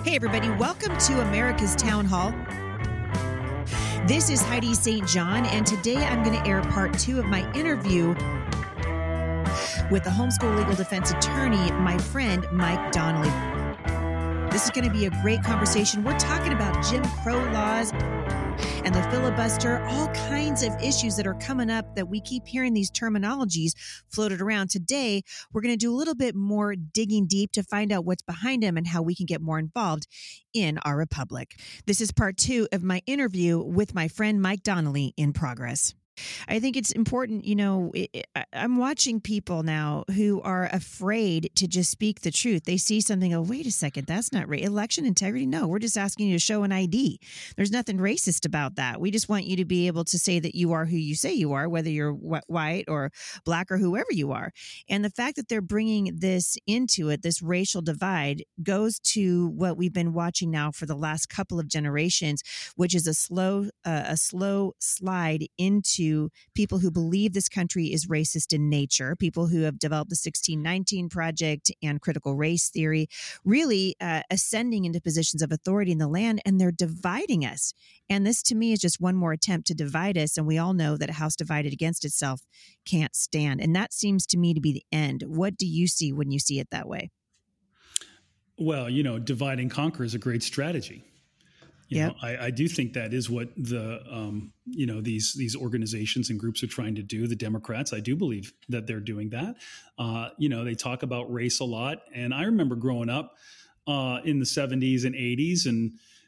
Hey, everybody, welcome to America's Town Hall. This is Heidi St. John, and today I'm going to air part 2 of my interview with the homeschool legal defense attorney, my friend, Mike Donnelly. This is going to be a great conversation. We're talking about Jim Crow laws and the filibuster, all kinds of issues that are coming up that we keep hearing these terminologies floated around. Today, we're going to do a little bit more digging deep to find out what's behind them and how we can get more involved in our republic. This is part 2 of my interview with my friend Mike Donnelly in progress. I think it's important, I'm watching people now who are afraid to just speak the truth. They see something, oh, wait a second, that's not right. Election integrity? No, we're just asking you to show an ID. There's nothing racist about that. We just want you to be able to say that you are who you say you are, whether you're white or black or whoever you are. And the fact that they're bringing this into it, this racial divide, goes to what we've been watching now for the last couple of generations, which is a slow slide into people who believe this country is racist in nature, people who have developed the 1619 Project and critical race theory, really ascending into positions of authority in the land, and they're dividing us. And this, to me, is just one more attempt to divide us. And we all know that a house divided against itself can't stand. And that seems to me to be the end. What do you see when you see it that way? Well, divide and conquer is a great strategy. I do think that is what the these organizations and groups are trying to do. The Democrats, I do believe that they're doing that. They talk about race a lot, and I remember growing up in the 70s and 80s, and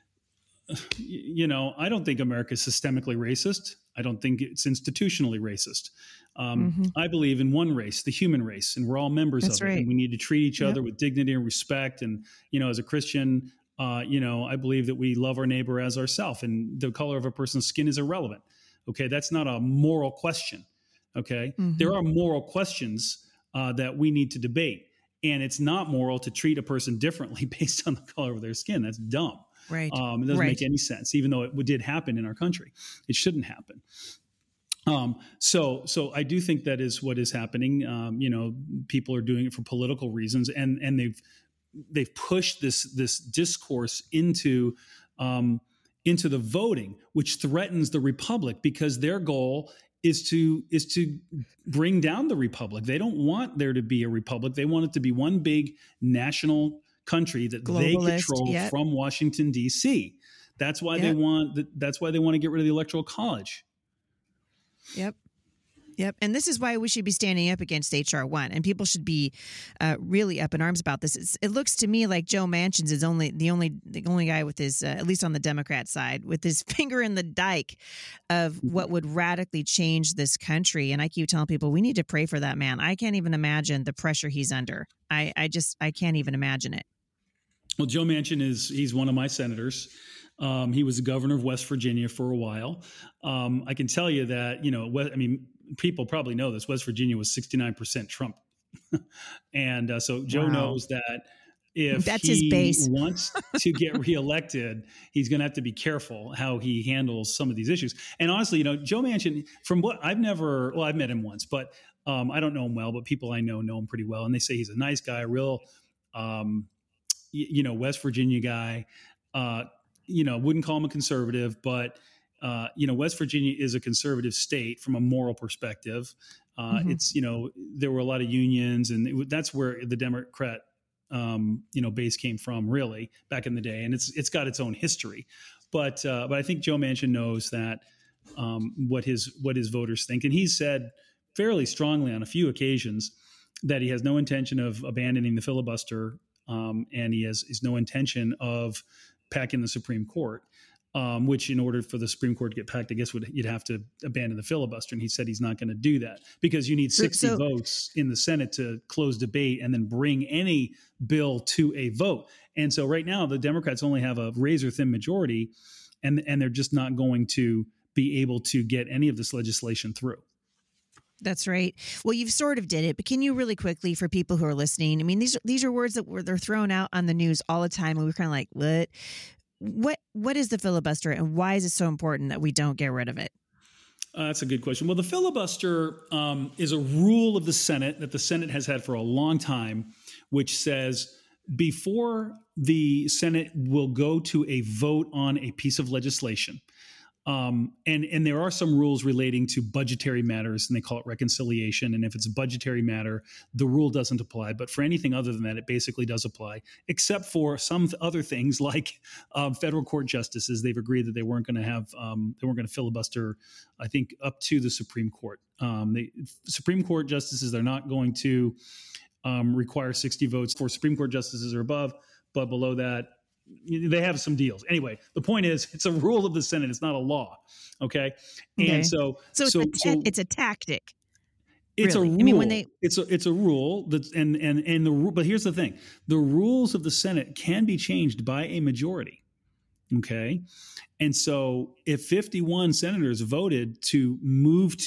I don't think America is systemically racist. I don't think it's institutionally racist. I believe in one race, the human race, and we're all members of it. And we need to treat each other with dignity and respect. And as a Christian, I believe that we love our neighbor as ourselves, and the color of a person's skin is irrelevant. Okay. That's not a moral question. Okay. There are moral questions that we need to debate, and it's not moral to treat a person differently based on the color of their skin. That's dumb. Right. It doesn't make any sense, even though it did happen in our country. It shouldn't happen. So I do think that is what is happening. People are doing it for political reasons, and they've pushed this discourse into the voting, which threatens the republic, because their goal is to bring down the republic. They don't want there to be a republic. They want it to be one big national country that they control from Washington, D.C. That's why they want to get rid of the Electoral College. Yep. And this is why we should be standing up against H.R. 1, and people should be really up in arms about this. It looks to me like Joe Manchin is the only guy with his, at least on the Democrat side, with his finger in the dike of what would radically change this country. And I keep telling people we need to pray for that man. I can't even imagine the pressure he's under. I can't even imagine it. Well, Joe Manchin he's one of my senators. He was the governor of West Virginia for a while. I can tell you that, people probably know this. West Virginia was 69% Trump. And so Joe knows that if he wants to get reelected, he's going to have to be careful how he handles some of these issues. And honestly, Joe Manchin, from what I've met him once, but I don't know him well, but people I know him pretty well. And they say he's a nice guy, a real, West Virginia guy. Wouldn't call him a conservative, but West Virginia is a conservative state from a moral perspective. It's, there were a lot of unions, and that's where the Democrat, base came from, really, back in the day. And it's got its own history. But I think Joe Manchin knows that what his voters think. And he's said fairly strongly on a few occasions that he has no intention of abandoning the filibuster, and he has no intention of packing the Supreme Court. Which, in order for the Supreme Court to get packed, I guess you'd have to abandon the filibuster. And he said he's not going to do that because you need 60 votes in the Senate to close debate and then bring any bill to a vote. And so right now, the Democrats only have a razor thin majority, and they're just not going to be able to get any of this legislation through. That's right. Well, you've sort of did it, but can you really quickly, for people who are listening, these are words that they're thrown out on the news all the time, and we're kind of like, what? What is the filibuster, and why is it so important that we don't get rid of it? That's a good question. Well, the filibuster is a rule of the Senate that the Senate has had for a long time, which says before the Senate will go to a vote on a piece of legislation, and there are some rules relating to budgetary matters, and they call it reconciliation. And if it's a budgetary matter, the rule doesn't apply. But for anything other than that, it basically does apply, except for some other things like federal court justices. They've agreed that they weren't going to filibuster, I think, up to the Supreme Court. The Supreme Court justices, they're not going to require 60 votes for Supreme Court justices or above, but below that, they have some deals. Anyway, the point is, it's a rule of the Senate. It's not a law. Okay. And so it's a tactic. It's really a rule. I mean, it's a rule that's, and the rule, but here's the thing. The rules of the Senate can be changed by a majority. Okay. And so if 51 senators voted to move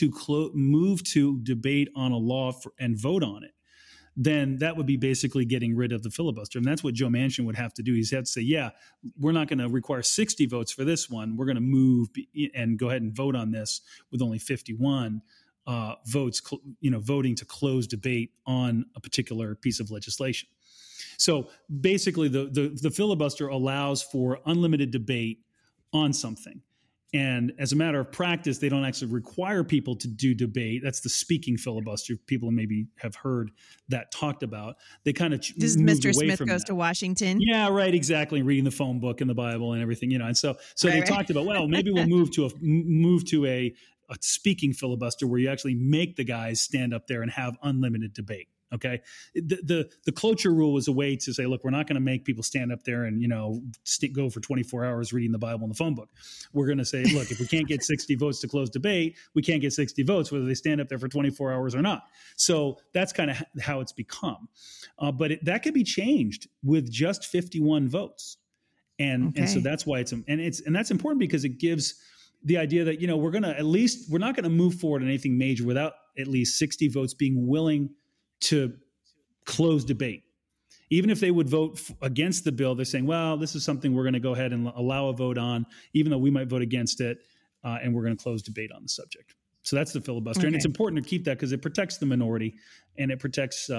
to debate on a law and vote on it, then that would be basically getting rid of the filibuster. And that's what Joe Manchin would have to do. He'd have to say, yeah, we're not going to require 60 votes for this one. We're going to move and go ahead and vote on this with only 51 votes, voting to close debate on a particular piece of legislation. So basically the filibuster allows for unlimited debate on something. And as a matter of practice, they don't actually require people to do debate. That's the speaking filibuster. People maybe have heard that talked about. They kind of this is Mr. Smith goes to Washington. Yeah, right, exactly. Reading the phone book and the Bible and everything, And so they talked about, well, maybe we'll move to a speaking filibuster where you actually make the guys stand up there and have unlimited debate. Okay. The cloture rule was a way to say, look, we're not going to make people stand up there and, go for 24 hours reading the Bible and the phone book. We're going to say, look, if we can't get 60 votes to close debate, we can't get 60 votes, whether they stand up there for 24 hours or not. So that's kind of how it's become. But that could be changed with just 51 votes. And so that's why and that's important because it gives the idea that, we're not going to move forward on anything major without at least 60 votes being willing to close debate. Even if they would vote against the bill, they're saying, well, this is something we're going to go ahead and allow a vote on, even though we might vote against it, and we're going to close debate on the subject. So that's the filibuster. And it's important to keep that because it protects the minority and it protects,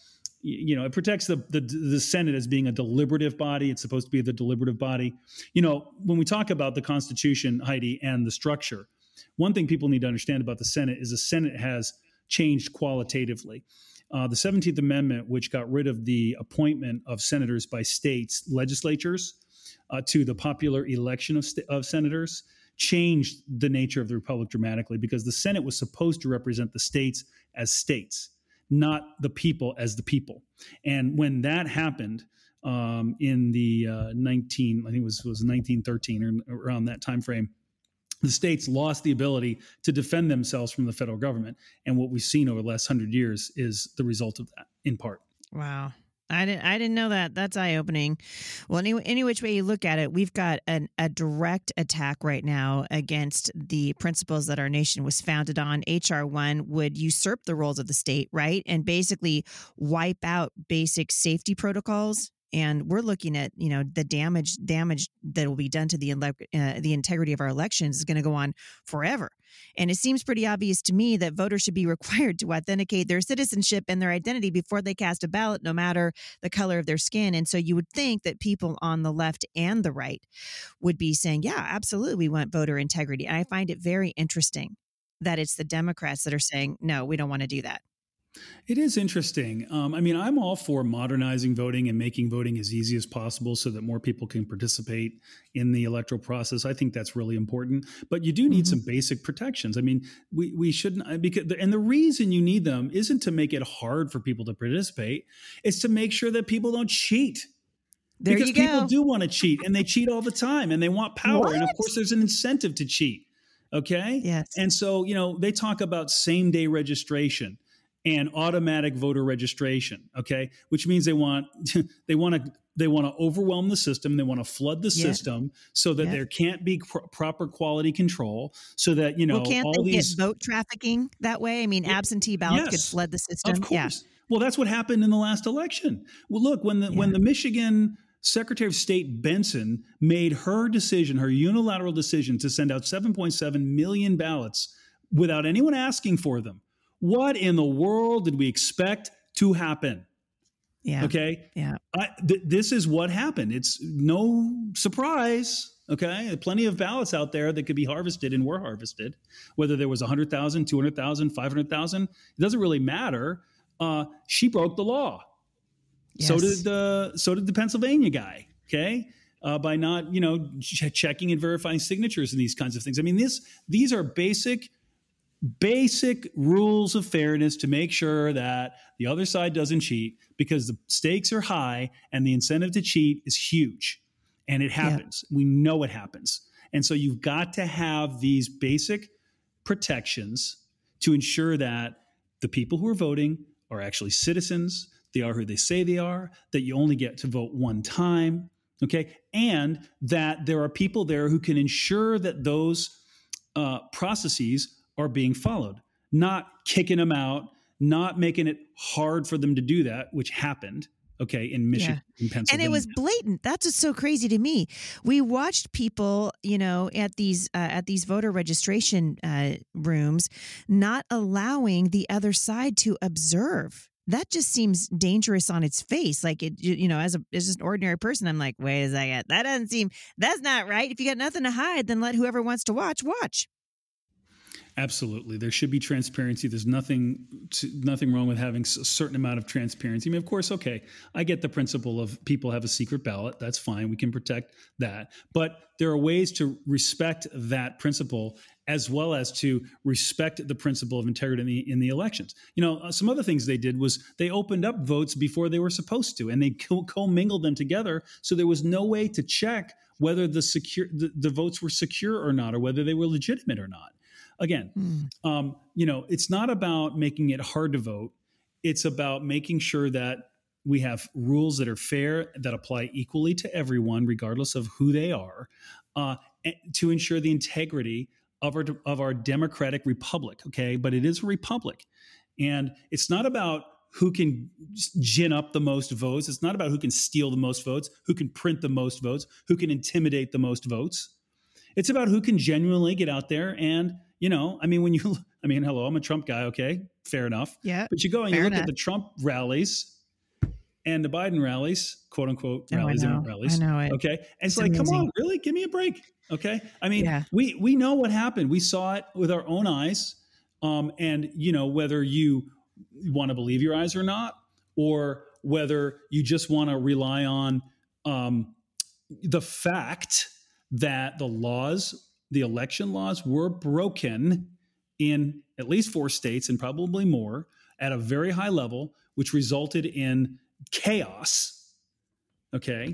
it protects the Senate as being a deliberative body. It's supposed to be the deliberative body. When we talk about the Constitution, Heidi, and the structure, one thing people need to understand about the Senate is the Senate has changed qualitatively. The 17th Amendment, which got rid of the appointment of senators by states' legislatures to the popular election of senators, changed the nature of the republic dramatically because the Senate was supposed to represent the states as states, not the people as the people. And when that happened in the I think it was 1913 or around that time frame, the states lost the ability to defend themselves from the federal government. And what we've seen over the last 100 years is the result of that, in part. Wow. I didn't know that. That's eye-opening. Well, any which way you look at it, we've got a direct attack right now against the principles that our nation was founded on. H.R. 1 would usurp the roles of the state, right? And basically wipe out basic safety protocols. And we're looking at, the damage that will be done to the integrity of our elections is going to go on forever. And it seems pretty obvious to me that voters should be required to authenticate their citizenship and their identity before they cast a ballot, no matter the color of their skin. And so you would think that people on the left and the right would be saying, yeah, absolutely, we want voter integrity. And I find it very interesting that it's the Democrats that are saying, no, we don't want to do that. It is interesting. I'm all for modernizing voting and making voting as easy as possible so that more people can participate in the electoral process. I think that's really important. But you do need some basic protections. We shouldn't, and the reason you need them isn't to make it hard for people to participate. It's to make sure that people don't cheat. Because people do want to cheat, and they cheat all the time, and they want power. What? And of course, there's an incentive to cheat. Okay. Yes. And so, they talk about same-day registration and automatic voter registration, okay, which means they want to overwhelm the system. They want to flood the system so that there can't be proper quality control. So that can't all they these get vote trafficking that way? absentee ballots could flood the system. Of course. Yeah. Well, that's what happened in the last election. Well, look, when the Michigan Secretary of State Benson made her unilateral decision to send out 7.7 million ballots without anyone asking for them. What in the world did we expect to happen? Yeah. Okay. Yeah. This is what happened. It's no surprise. Okay. Plenty of ballots out there that could be harvested and were harvested, whether there was 100,000, 200,000, 500,000, it doesn't really matter. She broke the law. Yes. So did the Pennsylvania guy. Okay. By not, checking and verifying signatures and these kinds of things. I mean, these are basic rules of fairness to make sure that the other side doesn't cheat, because the stakes are high and the incentive to cheat is huge. And it happens. Yeah. We know it happens. And so you've got to have these basic protections to ensure that the people who are voting are actually citizens, they are who they say they are, that you only get to vote one time, okay? And that there are people there who can ensure that those processes are being followed, not kicking them out, not making it hard for them to do that, which happened, okay, in Michigan, in Pennsylvania. And it was blatant. That's just so crazy to me. We watched people, at these voter registration rooms, not allowing the other side to observe. That just seems dangerous on its face. Like as just an ordinary person, I'm like, wait a second, that's not right. If you got nothing to hide, then let whoever wants to watch. Absolutely. There should be transparency. There's nothing wrong with having a certain amount of transparency. I mean, of course, okay, I get the principle of people have a secret ballot. That's fine. We can protect that. But there are ways to respect that principle, as well as to respect the principle of integrity in the elections. Some other things they did was they opened up votes before they were supposed to, and they commingled them together. So there was no way to check whether the votes were secure or not, or whether they were legitimate or not. Again, it's not about making it hard to vote. It's about making sure that we have rules that are fair, that apply equally to everyone, regardless of who they are, to ensure the integrity of our democratic republic. Okay, but it is a republic, and it's not about who can gin up the most votes. It's not about who can steal the most votes, who can print the most votes, who can intimidate the most votes. It's about who can genuinely get out there and, hello, I'm a Trump guy. Okay, fair enough. Yeah. But you go and you look at the Trump rallies and the Biden rallies, quote unquote rallies, aren't rallies. I know it. Okay. And it's like, amazing. Come on, really? Give me a break. Okay. I mean, we know what happened. We saw it with our own eyes. And whether you want to believe your eyes or not, or whether you just want to rely on the fact that the election laws were broken in at least 4 states and probably more at a very high level, which resulted in chaos. Okay.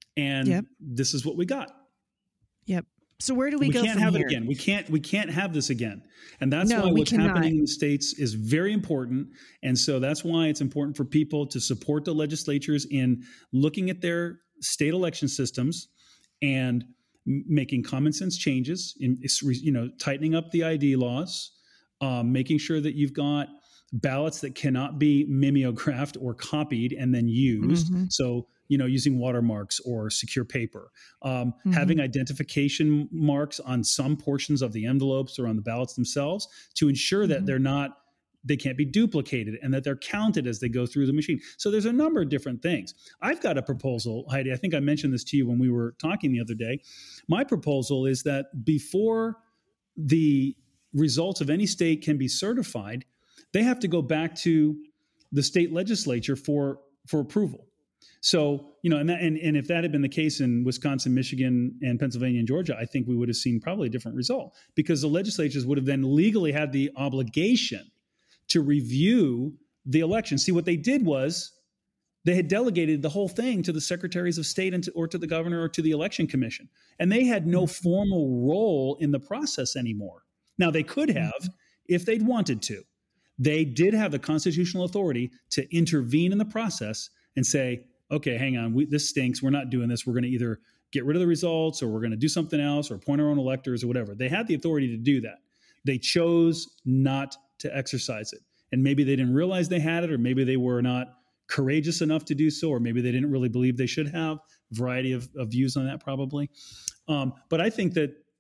And this is what we got. Yep. So where do we go from here? We can't have it again. We can't have this again. And that's why what's happening in the states is very important. And so that's why it's important for people to support the legislatures in looking at their state election systems and making common sense changes in, tightening up the ID laws, making sure that you've got ballots that cannot be mimeographed or copied and then used. Mm-hmm. So, using watermarks or secure paper, having identification marks on some portions of the envelopes or on the ballots themselves to ensure that they can't be duplicated and that they're counted as they go through the machine. So there's a number of different things. I've got a proposal, Heidi. I think I mentioned this to you when we were talking the other day. My proposal is that before the results of any state can be certified, they have to go back to the state legislature for approval. So, and if that had been the case in Wisconsin, Michigan, and Pennsylvania and Georgia, I think we would have seen probably a different result, because the legislatures would have then legally had the obligation to review the election. See, what they did was they had delegated the whole thing to the secretaries of state or to the governor or to the election commission. And they had no formal role in the process anymore. Now, they could have if they'd wanted to. They did have the constitutional authority to intervene in the process and say, okay, hang on, this stinks. We're not doing this. We're going to either get rid of the results or we're going to do something else or appoint our own electors or whatever. They had the authority to do that. They chose not to exercise it. And maybe they didn't realize they had it, or maybe they were not courageous enough to do so, or maybe they didn't really believe they should have. Variety of views on that probably. But I think that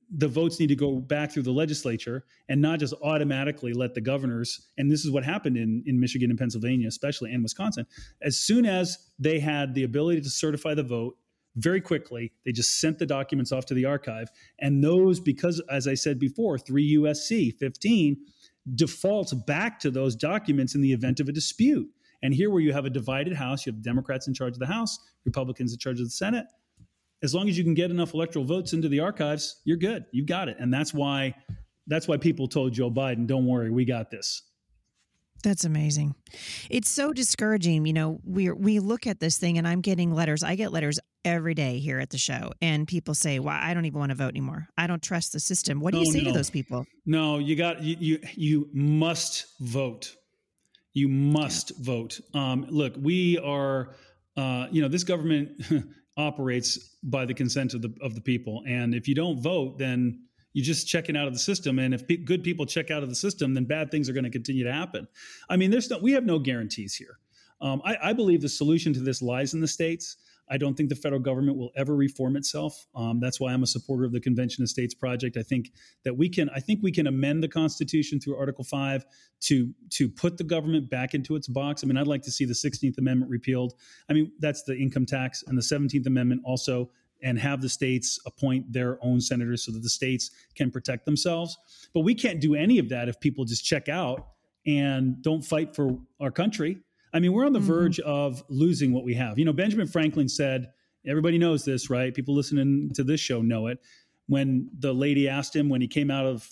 the votes need to go back through the legislature and not just automatically let the governors. And this is what happened in Michigan and Pennsylvania, especially, and Wisconsin. As soon as they had the ability to certify the vote, very quickly, they just sent the documents off to the archive. And those, because, as I said before, 3 U.S.C. 15 defaults back to those documents in the event of a dispute. And here, where you have a divided House, you have Democrats in charge of the House, Republicans in charge of the Senate. As long as you can get enough electoral votes into the archives, you're good. You've got it. And that's why people told Joe Biden, don't worry, we got this. That's amazing. It's so discouraging. You know, we look at this thing, and I'm getting letters. I get letters every day here at the show, and people say, well, I don't even want to vote anymore. I don't trust the system. What do you say to those people? No, you must vote. You must vote. Look, we are, this government operates by the consent of the people. And if you don't vote, then you're just checking out of the system. And if good people check out of the system, then bad things are going to continue to happen. I mean, we have no guarantees here. I believe the solution to this lies in the states. I don't think the federal government will ever reform itself. That's why I'm a supporter of the Convention of States project. I think we can amend the Constitution through Article 5 to put the government back into its box. I mean, I'd like to see the 16th Amendment repealed. I mean, that's the income tax, and the 17th Amendment also, and have the states appoint their own senators so that the states can protect themselves. But we can't do any of that if people just check out and don't fight for our country. I mean, we're on the verge of losing what we have. You know, Benjamin Franklin said, everybody knows this, right? People listening to this show know it. When the lady asked him, when he came out of,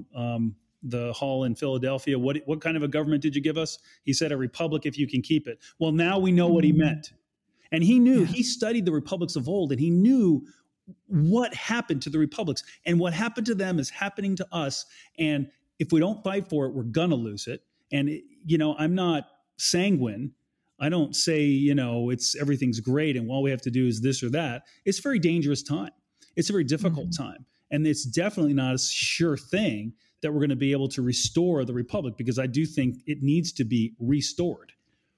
the hall in Philadelphia, what kind of a government did you give us? He said, a republic if you can keep it. Well, now we know what he meant. And he knew, he studied the republics of old, and he knew what happened to the republics. And what happened to them is happening to us. And if we don't fight for it, we're going to lose it. And, I'm not sanguine. I don't say, everything's great and all we have to do is this or that. It's a very dangerous time. It's a very difficult time. And it's definitely not a sure thing that we're going to be able to restore the republic, because I do think it needs to be restored.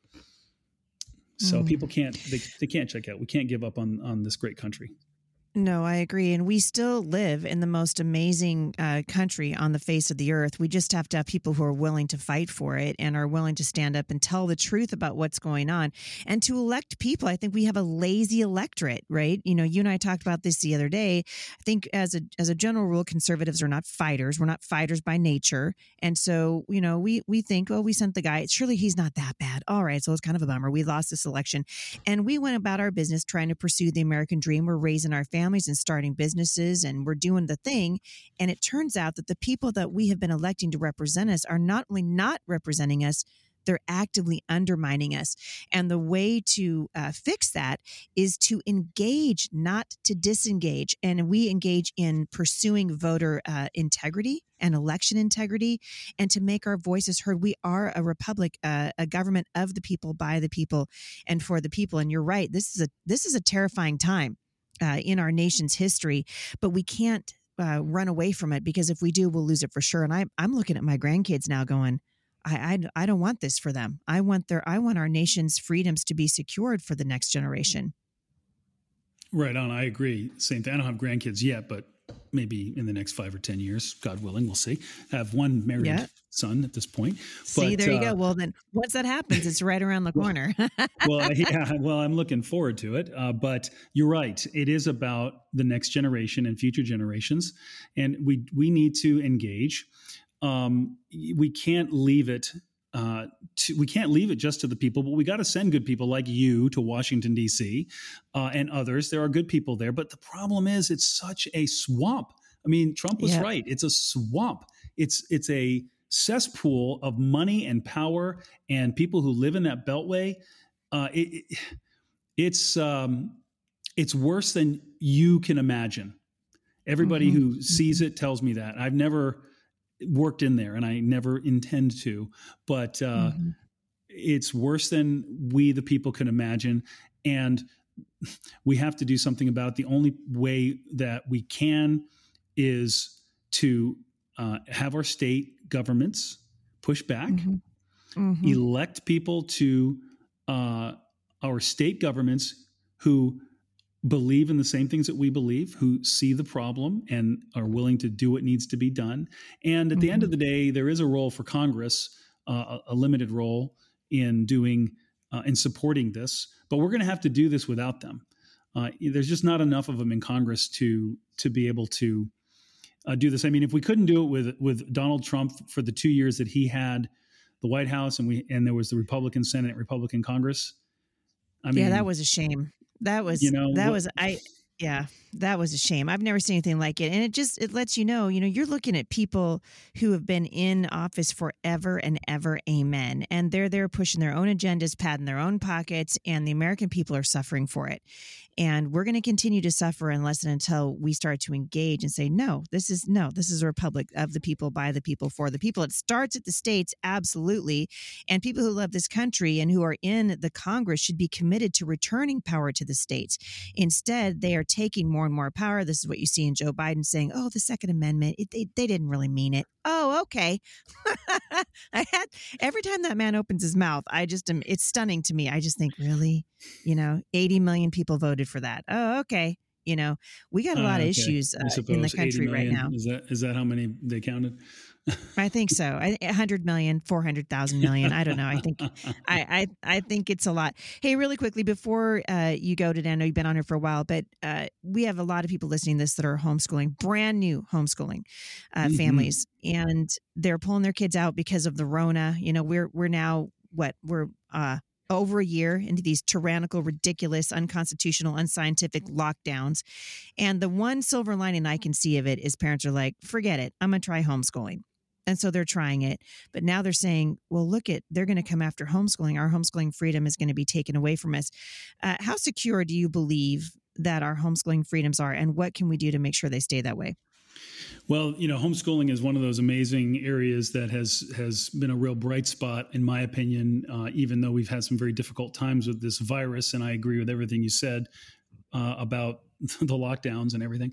So people can't check out. We can't give up on this great country. No, I agree. And we still live in the most amazing country on the face of the earth. We just have to have people who are willing to fight for it and are willing to stand up and tell the truth about what's going on and to elect people. I think we have a lazy electorate, right? You and I talked about this the other day. I think as a general rule, conservatives are not fighters. We're not fighters by nature. And so, we think, oh, we sent the guy. Surely he's not that bad. All right. So it's kind of a bummer. We lost this election. And we went about our business trying to pursue the American dream. We're raising our families and starting businesses, and we're doing the thing. And it turns out that the people that we have been electing to represent us are not only not representing us, they're actively undermining us. And the way to fix that is to engage, not to disengage. And we engage in pursuing voter integrity and election integrity, and to make our voices heard. We are a republic, a government of the people, by the people, and for the people. And you're right. This is a terrifying time in our nation's history, but we can't run away from it, because if we do, we'll lose it for sure. And I'm looking at my grandkids now going, I don't want this for them. I want our nation's freedoms to be secured for the next generation. Right on. I agree. Same thing. I don't have grandkids yet, but maybe in the next 5 or 10 years, God willing, we'll see. I have one married son at this point. See, there you go. Well, then once that happens, it's right around the corner. Well, I'm looking forward to it. But you're right. It is about the next generation and future generations. And we need to engage. We can't leave it just to the people, but we got to send good people like you to Washington, D.C. And others. There are good people there. But the problem is it's such a swamp. I mean, Trump was right. It's a swamp. It's a cesspool of money and power and people who live in that beltway. It's worse than you can imagine. Everybody who sees it tells me that. I've never worked in there, and I never intend to, but it's worse than we, the people, can imagine. And we have to do something about it. The only way that we can is to have our state governments push back, elect people to our state governments who believe in the same things that we believe, who see the problem and are willing to do what needs to be done. And at the end of the day, there is a role for Congress, a limited role in doing in supporting this, but we're going to have to do this without them. There's just not enough of them in Congress to be able to do this. I mean, if we couldn't do it with Donald Trump for the 2 years that he had the White House and there was the Republican Senate, Republican Congress. I mean, yeah, that was a shame. That was, that was a shame. I've never seen anything like it. And it lets you know, you're looking at people who have been in office forever and ever. Amen. And they're there pushing their own agendas, padding their own pockets, and the American people are suffering for it. And we're going to continue to suffer unless and until we start to engage and say, no, this is a republic of the people, by the people, for the people. It starts at the states. Absolutely. And people who love this country and who are in the Congress should be committed to returning power to the states. Instead, they are taking more and more power. This is what you see in Joe Biden saying, oh, the Second Amendment, they didn't really mean it. Oh, okay. Every time that man opens his mouth, it's stunning to me. I just think, really, 80 million people voted for that. Oh, okay. We got a lot of issues in the country right now. Is that how many they counted? I think so. 100 million, 400,000 million. I don't know. I think it's a lot. Hey, really quickly before you go today, I know you've been on here for a while, but we have a lot of people listening to this that are homeschooling, brand new homeschooling families, and they're pulling their kids out because of the Rona. We're now over a year into these tyrannical, ridiculous, unconstitutional, unscientific lockdowns. And the one silver lining I can see of it is parents are like, forget it, I'm going to try homeschooling. And so they're trying it. But now they're saying, well, they're going to come after homeschooling. Our homeschooling freedom is going to be taken away from us. How secure do you believe that our homeschooling freedoms are? And what can we do to make sure they stay that way? Well, homeschooling is one of those amazing areas that has been a real bright spot, in my opinion, even though we've had some very difficult times with this virus. And I agree with everything you said about the lockdowns and everything.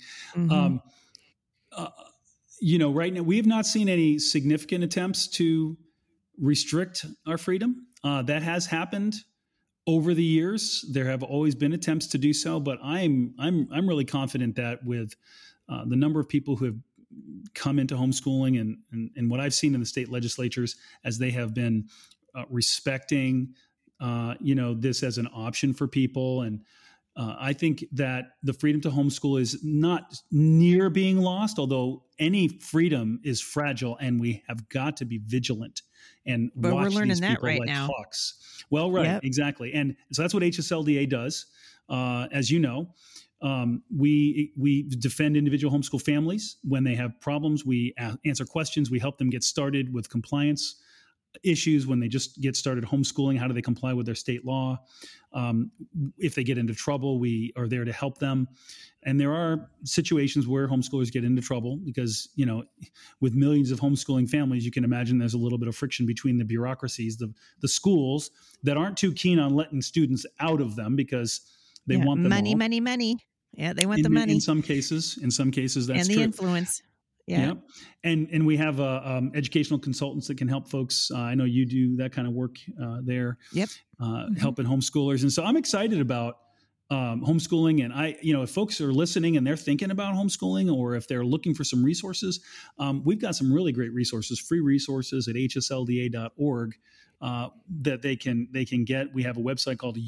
Right now, we have not seen any significant attempts to restrict our freedom. That has happened over the years. There have always been attempts to do so, but I'm really confident that with the number of people who have come into homeschooling and what I've seen in the state legislatures as they have been respecting, this as an option for people. And I think that the freedom to homeschool is not near being lost, although any freedom is fragile and we have got to be vigilant and watch these people like hawks. Well, right, yep. Exactly. And so that's what HSLDA does. As you know, we defend individual homeschool families when they have problems. We answer questions. We help them get started with compliance issues when they just get started homeschooling. How do they comply with their state law? If they get into trouble, we are there to help them. And there are situations where homeschoolers get into trouble because, with millions of homeschooling families, you can imagine there's a little bit of friction between the bureaucracies, the schools that aren't too keen on letting students out of them because they want the money. Yeah, they want the money. In some cases, that's true. And the influence. Yeah. And we have educational consultants that can help folks. I know you do that kind of work there. Yep. Helping homeschoolers. And so I'm excited about homeschooling. And if folks are listening and they're thinking about homeschooling or if they're looking for some resources, we've got some really great resources, free resources at hslda.org that they can get. We have a website called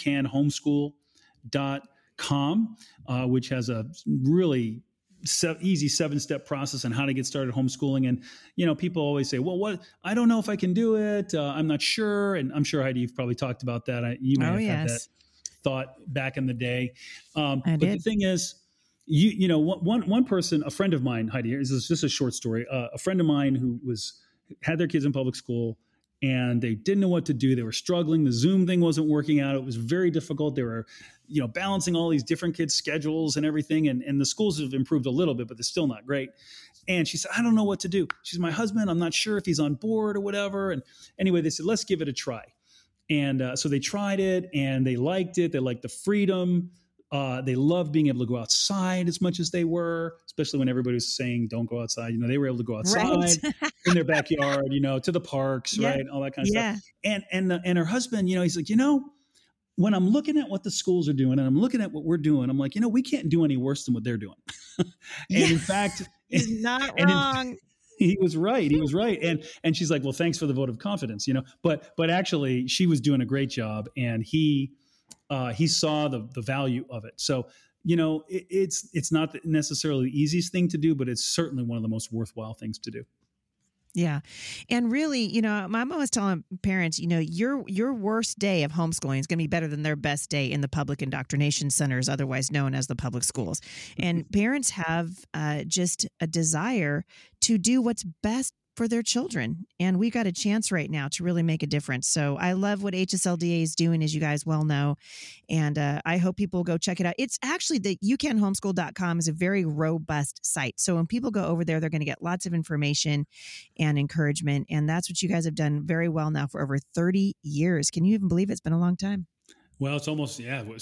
youcanhomeschool.com, which has a really easy 7-step process on how to get started homeschooling. And, people always say, well, I don't know if I can do it. I'm not sure. And I'm sure, Heidi, you've probably talked about that. You may have had that thought back in the day. But the thing is, one person, a friend of mine, Heidi, this is just a short story. A friend of mine who had their kids in public school and they didn't know what to do. They were struggling. The Zoom thing wasn't working out. It was very difficult. They were, balancing all these different kids' schedules and everything. And the schools have improved a little bit, but they're still not great. And she said, I don't know what to do. She's my husband. I'm not sure if he's on board or whatever. And anyway, they said, let's give it a try. And so they tried it and they liked it. They liked the freedom. They loved being able to go outside as much as they were, especially when everybody was saying, don't go outside. They were able to go outside in their backyard, to the parks, right? All that kind of stuff. And her husband, he's like, when I'm looking at what the schools are doing and I'm looking at what we're doing, I'm like, we can't do any worse than what they're doing. And in fact, he's not wrong. He was right. He was right. And she's like, well, thanks for the vote of confidence, but actually she was doing a great job, and he saw the value of it. So, it's not necessarily the easiest thing to do, but it's certainly one of the most worthwhile things to do. Yeah. And really, I'm always telling parents, your worst day of homeschooling is going to be better than their best day in the public indoctrination centers, otherwise known as the public schools. And parents have just a desire to do what's best for their children. And we've got a chance right now to really make a difference. So I love what HSLDA is doing, as you guys well know. And I hope people go check it out. It's actually the youcanhomeschool.com is a very robust site. So when people go over there, they're going to get lots of information and encouragement. And that's what you guys have done very well now for over 30 years. Can you even believe it's been a long time? Well, it's almost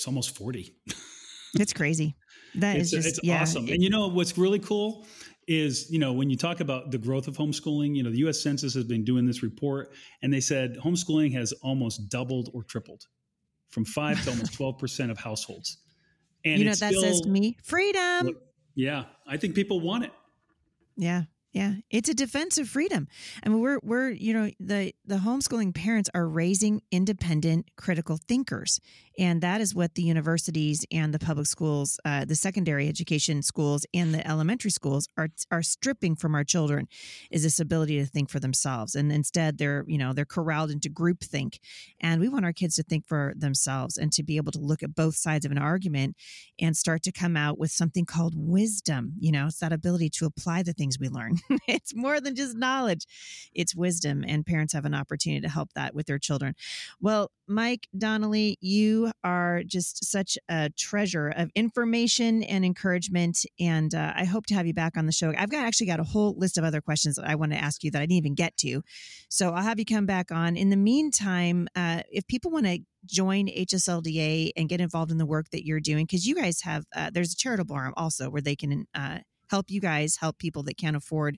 40. It's crazy. It's awesome. And what's really cool is, when you talk about the growth of homeschooling, the U.S. Census has been doing this report, and they said homeschooling has almost doubled or tripled from 5 to almost 12% of households. And that says to me, freedom. Yeah. I think people want it. Yeah. Yeah, it's a defense of freedom. I mean, we're the homeschooling parents are raising independent, critical thinkers, and that is what the universities and the public schools, the secondary education schools, and the elementary schools are stripping from our children, is this ability to think for themselves. And instead, they're corralled into groupthink, and we want our kids to think for themselves and to be able to look at both sides of an argument and start to come out with something called wisdom. It's that ability to apply the things we learn. It's more than just knowledge. It's wisdom, and parents have an opportunity to help that with their children. Well, Mike Donnelly, you are just such a treasure of information and encouragement, and I hope to have you back on the show. I've actually got a whole list of other questions that I want to ask you that I didn't even get to, so I'll have you come back on. In the meantime, if people want to join HSLDA and get involved in the work that you're doing, because you guys have, there's a charitable arm also where they can help you guys help people that can't afford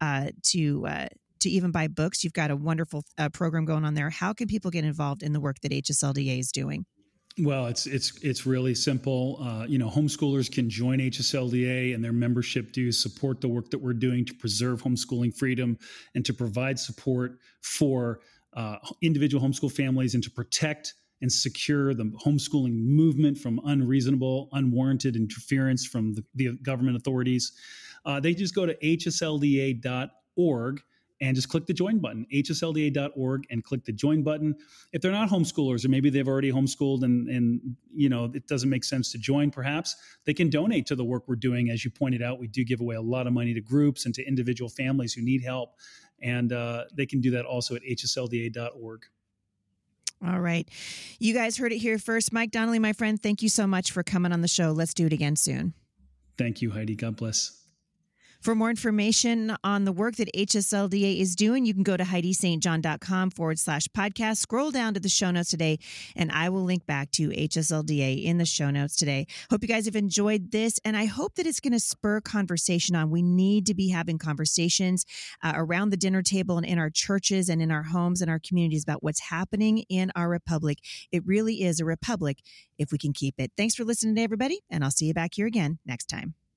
to even buy books. You've got a wonderful program going on there. How can people get involved in the work that HSLDA is doing? Well, it's really simple. Homeschoolers can join HSLDA, and their membership dues support the work that we're doing to preserve homeschooling freedom and to provide support for individual homeschool families and to protect and secure the homeschooling movement from unreasonable, unwarranted interference from the government authorities. They just go to hslda.org and just click the join button, hslda.org, and click the join button. If they're not homeschoolers, or maybe they've already homeschooled and it doesn't make sense to join, perhaps they can donate to the work we're doing. As you pointed out, we do give away a lot of money to groups and to individual families who need help. And they can do that also at hslda.org. All right. You guys heard it here first. Mike Donnelly, my friend, thank you so much for coming on the show. Let's do it again soon. Thank you, Heidi. God bless. For more information on the work that HSLDA is doing, you can go to HeidiSt.John.com/podcast. Scroll down to the show notes today, and I will link back to HSLDA in the show notes today. Hope you guys have enjoyed this, and I hope that it's going to spur conversation on. We need to be having conversations around the dinner table and in our churches and in our homes and our communities about what's happening in our republic. It really is a republic if we can keep it. Thanks for listening to everybody, and I'll see you back here again next time.